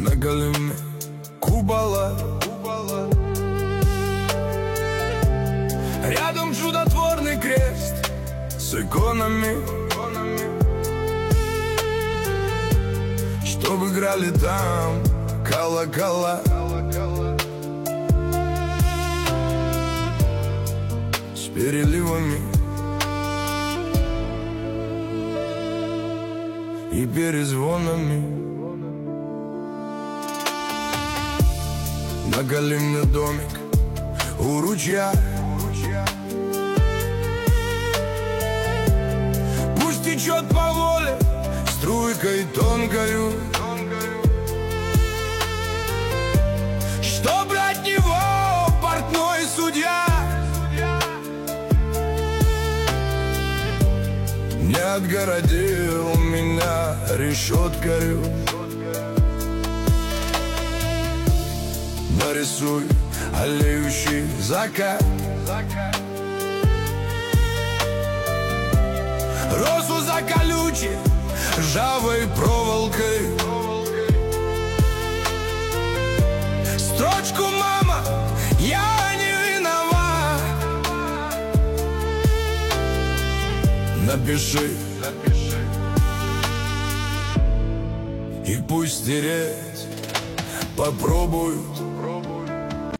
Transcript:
на голове купола. Рядом чудотворный крест с иконами, чтоб играли там колокола. С переливами и перезвонами. На Галине домик у ручья, пусть течет по воле струйкой тонкою, чтоб от него портной судья не отгородил меня решеткою. Нарисуй олеющий закат, розу за колючей ржавой проволокой, строчку «Мама, я не виноват» напиши, и пусть стереть попробуют